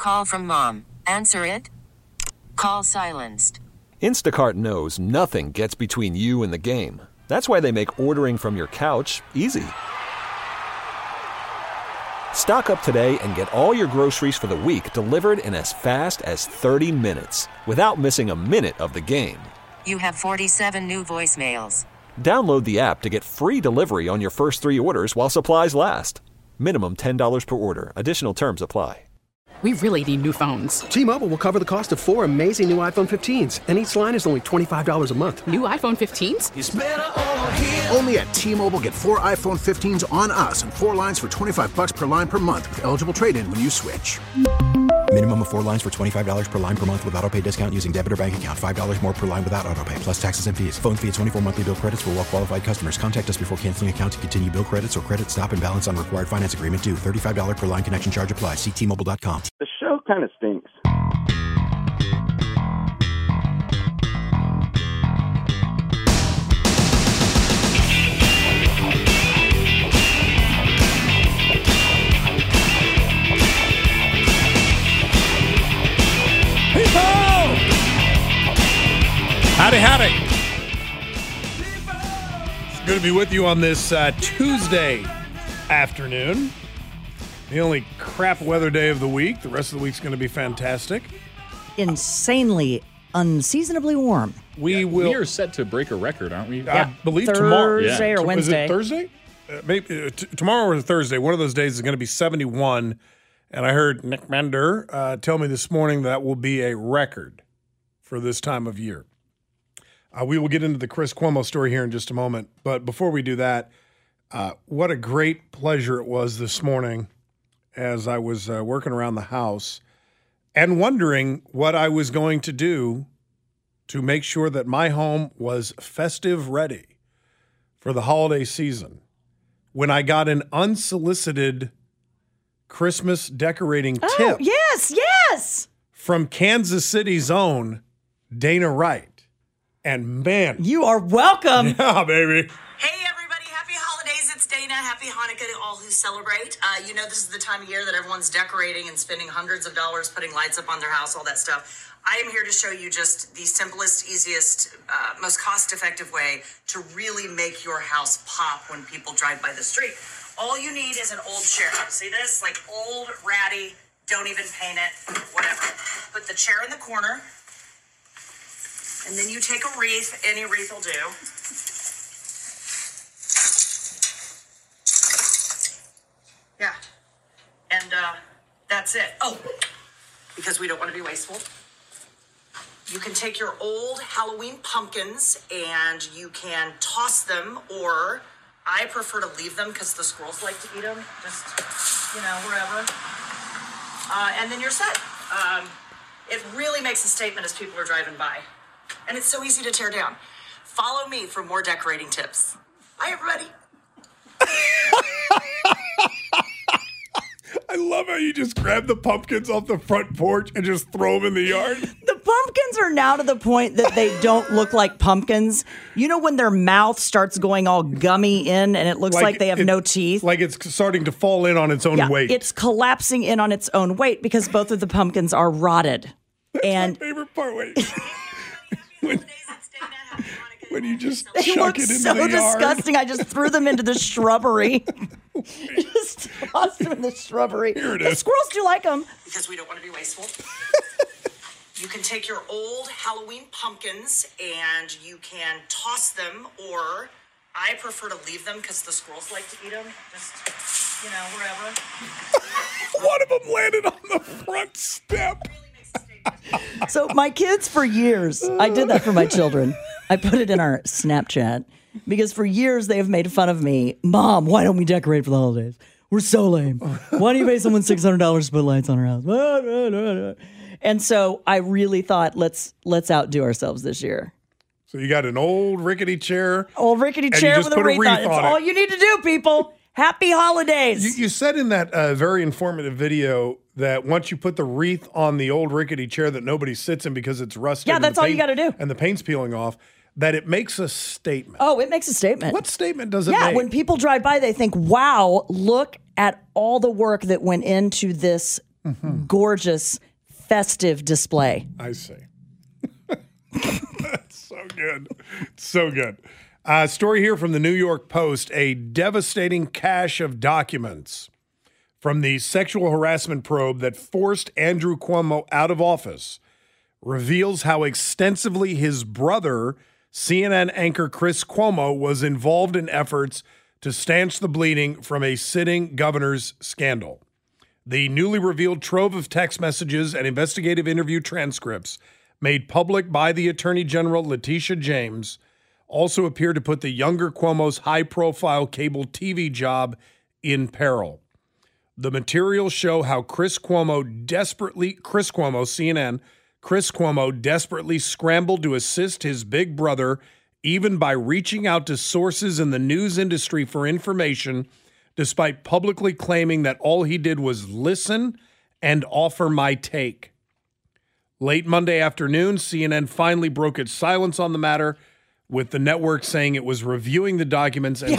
Call from mom. Answer it. Call silenced. Instacart knows nothing gets between you and the game. That's why they make ordering from your couch easy. Stock up today and get all your groceries for the week delivered in as fast as 30 minutes without missing a minute of the game. You have 47 new voicemails. Download the app to get free delivery on your first 3 orders while supplies last. Minimum $10 per order. Additional terms apply. We really need new phones. T-Mobile will cover the cost of 4 amazing new iPhone 15s, and each line is only $25 a month. New iPhone 15s? It's better over here. Only at T-Mobile, get 4 iPhone 15s on us and 4 lines for $25 per line per month with eligible trade-in when you switch. Minimum of 4 lines for $25 per line per month with autopay discount using debit or bank account. $5 more per line without autopay, plus taxes and fees. Phone fee at 24 monthly bill credits for well-qualified customers. Contact us before canceling account to continue bill credits or credit stop and balance on required finance agreement due. $35 per line connection charge applies. See T-Mobile.com. The show kind of stinks. Howdy, howdy. It's good to be with you on this Tuesday afternoon. The only crap weather day of the week. The rest of the week's going to be fantastic. Insanely, unseasonably warm. We are set to break a record, aren't we? I believe tomorrow. Thursday or Wednesday. Is it Thursday? Maybe tomorrow or Thursday. One of those days is going to be 71. And I heard Nick Mander tell me this morning that will be a record for this time of year. We will get into the Chris Cuomo story here in just a moment. But before we do that, what a great pleasure it was this morning as I was working around the house and wondering what I was going to do to make sure that my home was festive ready for the holiday season. When I got an unsolicited Christmas decorating tip. Yes. From Kansas City's own Dana Wright. And man, you are welcome. Yeah, baby. Hey, everybody. Happy holidays. It's Dana. Happy Hanukkah to all who celebrate. This is the time of year that everyone's decorating and spending hundreds of dollars putting lights up on their house, all that stuff. I am here to show you just the simplest, easiest, most cost-effective way to really make your house pop when people drive by the street. All you need is an old chair. See this? Like old, ratty, don't even paint it, whatever. Put the chair in the corner. And then you take a wreath. Any wreath will do. Yeah. And that's it. Oh, because we don't want to be wasteful. You can take your old Halloween pumpkins and you can toss them, or I prefer to leave them because the squirrels like to eat them. Just, wherever. And then you're set. It really makes a statement as people are driving by. And it's so easy to tear down. Follow me for more decorating tips. Bye, everybody. I love how you just grab the pumpkins off the front porch and just throw them in the yard. The pumpkins are now to the point that they don't look like pumpkins. You know when their mouth starts going all gummy in and it looks like they have no teeth? Like it's starting to fall in on its own weight. It's collapsing in on its own weight because both of the pumpkins are rotted. That's my favorite part. Wait. When you just they chuck look it into so the yard. disgusting. I just threw them into the shrubbery. Just tossed them in the shrubbery. Here it the is. squirrels do like them. Because we don't want to be wasteful. You can take your old Halloween pumpkins and you can toss them, or I prefer to leave them because the squirrels like to eat them. Just, wherever. One of them landed on the front step. So my kids, for years, I did that for my children. I put it in our Snapchat because for years they have made fun of me. Mom, why don't we decorate for the holidays? We're so lame. Why do you pay someone $600 to put lights on our house? And so I really thought, let's outdo ourselves this year. So you got an old rickety chair. Old rickety chair with a wreath on it. It's all you need to do, people. Happy holidays. You said in that very informative video that once you put the wreath on the old rickety chair that nobody sits in because it's rusted. Yeah, that's all you got to do. And the paint's peeling off, that it makes a statement. Oh, it makes a statement. What statement does it make? make? Yeah, when people drive by, they think, wow, look at all the work that went into this gorgeous, festive display. I see. That's so good. So good. Story here from the New York Post, a devastating cache of documents from the sexual harassment probe that forced Andrew Cuomo out of office reveals how extensively his brother, CNN anchor Chris Cuomo, was involved in efforts to stanch the bleeding from a sitting governor's scandal. The newly revealed trove of text messages and investigative interview transcripts made public by the Attorney General Letitia James also appear to put the younger Cuomo's high-profile cable TV job in peril. The materials show how Chris Cuomo, desperately scrambled to assist his big brother, even by reaching out to sources in the news industry for information, despite publicly claiming that all he did was listen and offer my take. Late Monday afternoon, CNN finally broke its silence on the matter, with the network saying it was reviewing the documents and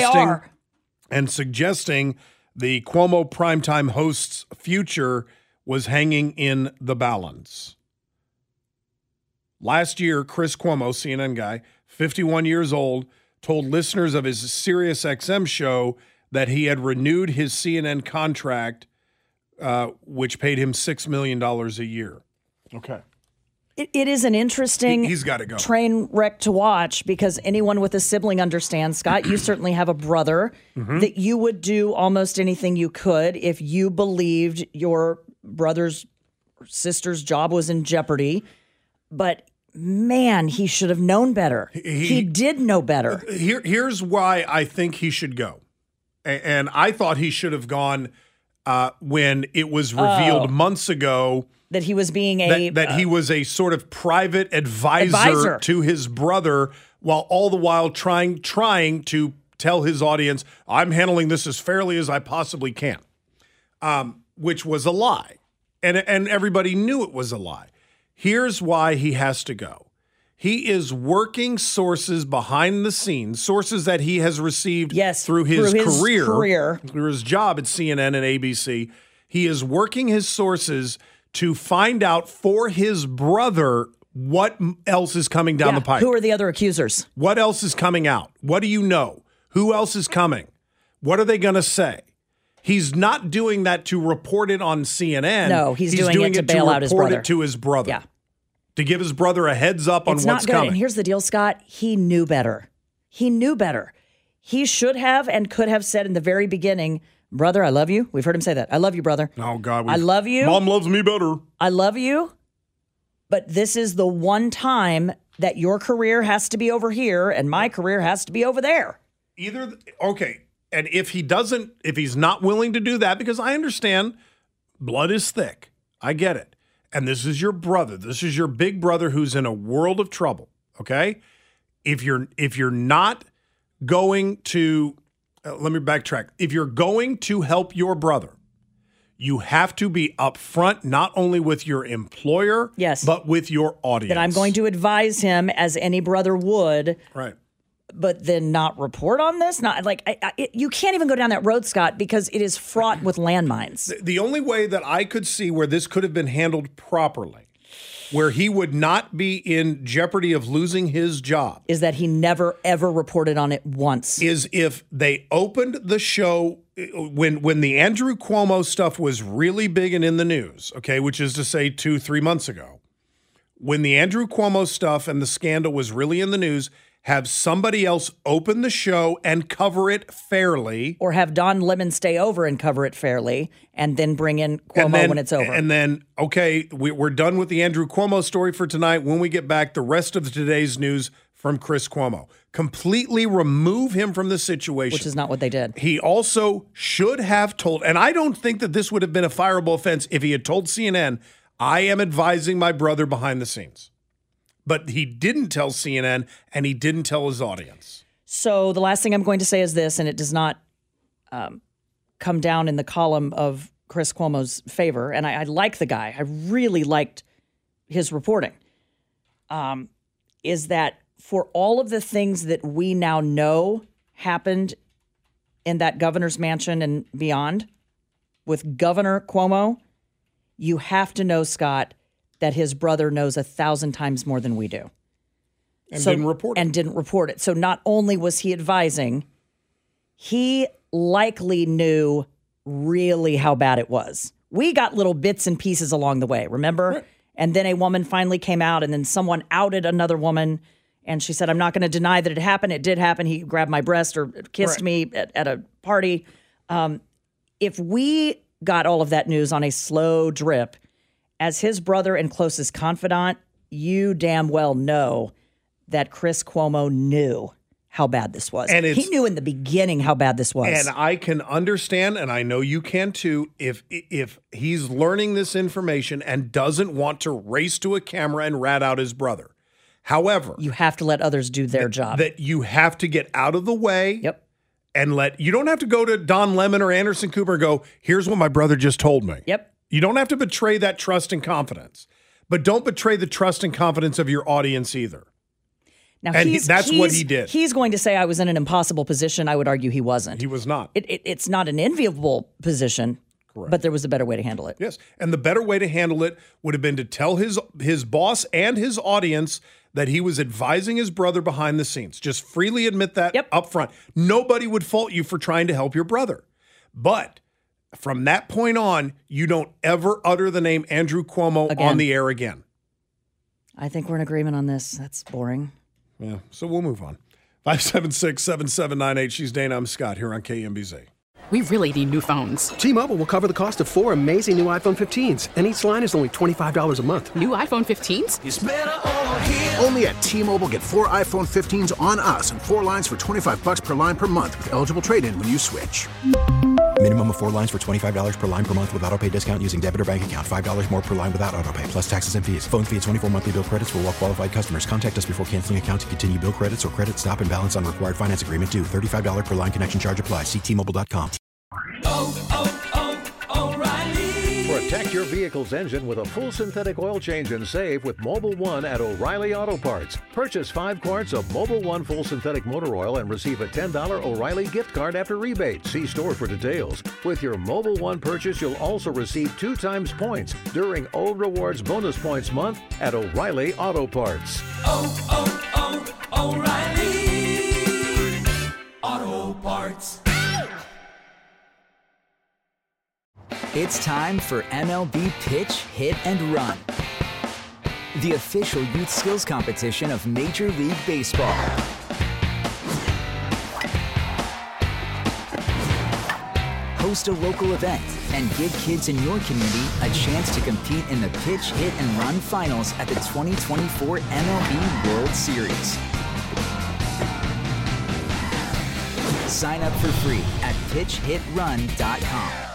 suggesting the Cuomo primetime host's future was hanging in the balance. Last year, Chris Cuomo, CNN guy, 51 years old, told listeners of his SiriusXM show that he had renewed his CNN contract, which paid him $6 million a year. Okay. It is an interesting He's got to go. Train wreck to watch, because anyone with a sibling understands, Scott, you certainly have a brother, that you would do almost anything you could if you believed your brother's or sister's job was in jeopardy. But man, he should have known better. He did know better. Here's why I think he should go. And I thought he should have gone when it was revealed months ago that he was being he was a sort of private advisor to his brother, while all the while trying to tell his audience, I'm handling this as fairly as I possibly can, which was a lie. And everybody knew it was a lie. Here's why he has to go. He is working sources behind the scenes, sources that he has received through his career, through his job at CNN and ABC. He is working his sources to find out for his brother what else is coming down the pipe. Who are the other accusers? What else is coming out? What do you know? Who else is coming? What are they going to say? He's not doing that to report it on CNN. No, he's doing it to bail out his brother. Report it to his brother. Yeah. To give his brother a heads up on It's what's not good. coming. And here's the deal, Scott. He knew better. He knew better. He should have and could have said in the very beginning, brother, I love you. We've heard him say that. I love you, brother. Oh, God. I love you. Mom loves me better. I love you. But this is the one time that your career has to be over here and my career has to be over there. Okay. And if he's not willing to do that, because I understand blood is thick. I get it. And this is your brother. This is your big brother who's in a world of trouble. Okay. If you're not going to, let me backtrack. If you're going to help your brother, you have to be upfront, not only with your employer, but with your audience. That I'm going to advise him as any brother would. Right. But then not report on this? Not like you can't even go down that road, Scott, because it is fraught with landmines. The only way that I could see where this could have been handled properly, where he would not be in jeopardy of losing his job, is that he never, ever reported on it once. Is if they opened the show when the Andrew Cuomo stuff was really big and in the news, okay, which is to say 2-3 months ago, when the Andrew Cuomo stuff and the scandal was really in the news, have somebody else open the show and cover it fairly. Or have Don Lemon stay over and cover it fairly and then bring in Cuomo when it's over. And then, okay, we're done with the Andrew Cuomo story for tonight. When we get back, the rest of today's news from Chris Cuomo. Completely remove him from the situation. Which is not what they did. He also should have told, and I don't think that this would have been a fireable offense if he had told CNN, I am advising my brother behind the scenes. But he didn't tell CNN, and he didn't tell his audience. So the last thing I'm going to say is this, and it does not come down in the column of Chris Cuomo's favor, and I like the guy. I really liked his reporting, is that for all of the things that we now know happened in that governor's mansion and beyond with Governor Cuomo, you have to know, Scott, that his brother knows 1,000 times more than we do. And didn't report it. So not only was he advising, he likely knew really how bad it was. We got little bits and pieces along the way, remember? Right. And then a woman finally came out, and then someone outed another woman, and she said, I'm not going to deny that it happened. It did happen. He grabbed my breast or kissed me at a party. If we got all of that news on a slow drip, as his brother and closest confidant, you damn well know that Chris Cuomo knew how bad this was. And he knew in the beginning how bad this was. And I can understand, and I know you can too, if he's learning this information and doesn't want to race to a camera and rat out his brother. However, you have to let others do their job. That you have to get out of the way. Yep. And you don't have to go to Don Lemon or Anderson Cooper and go, here's what my brother just told me. Yep. You don't have to betray that trust and confidence, but don't betray the trust and confidence of your audience either. Now, that's what he did. He's going to say I was in an impossible position. I would argue he wasn't. He was not. It's not an enviable position, correct, but there was a better way to handle it. Yes, and the better way to handle it would have been to tell his boss and his audience that he was advising his brother behind the scenes. Just freely admit that up front. Nobody would fault you for trying to help your brother. But from that point on, you don't ever utter the name Andrew Cuomo on the air again. I think we're in agreement on this. That's boring. Yeah, so we'll move on. 576-7798. She's Dana. I'm Scott here on KMBZ. We really need new phones. T-Mobile will cover the cost of 4 amazing new iPhone 15s, and each line is only $25 a month. New iPhone 15s? It's better over here. Only at T-Mobile, get 4 iPhone 15s on us and 4 lines for $25 per line per month with eligible trade-in when you switch. Minimum of 4 lines for $25 per line per month with autopay discount using debit or bank account. $5 more per line without autopay, plus taxes and fees. Phone fee at 24 monthly bill credits for well-qualified customers. Contact us before canceling account to continue bill credits or credit stop and balance on required finance agreement due. $35 per line connection charge applies. See T-Mobile.com. O'Reilly. Protect your vehicle's engine with a full synthetic oil change and save with Mobil 1 at O'Reilly Auto Parts. Purchase 5 quarts of Mobil 1 full synthetic motor oil and receive a $10 O'Reilly gift card after rebate. See store for details. With your Mobil 1 purchase, you'll also receive 2 times points during O Rewards Bonus Points Month at O'Reilly Auto Parts. O'Reilly Auto Parts. It's time for MLB Pitch, Hit, and Run, the official youth skills competition of Major League Baseball. Host a local event and give kids in your community a chance to compete in the Pitch, Hit, and Run finals at the 2024 MLB World Series. Sign up for free at pitchhitrun.com.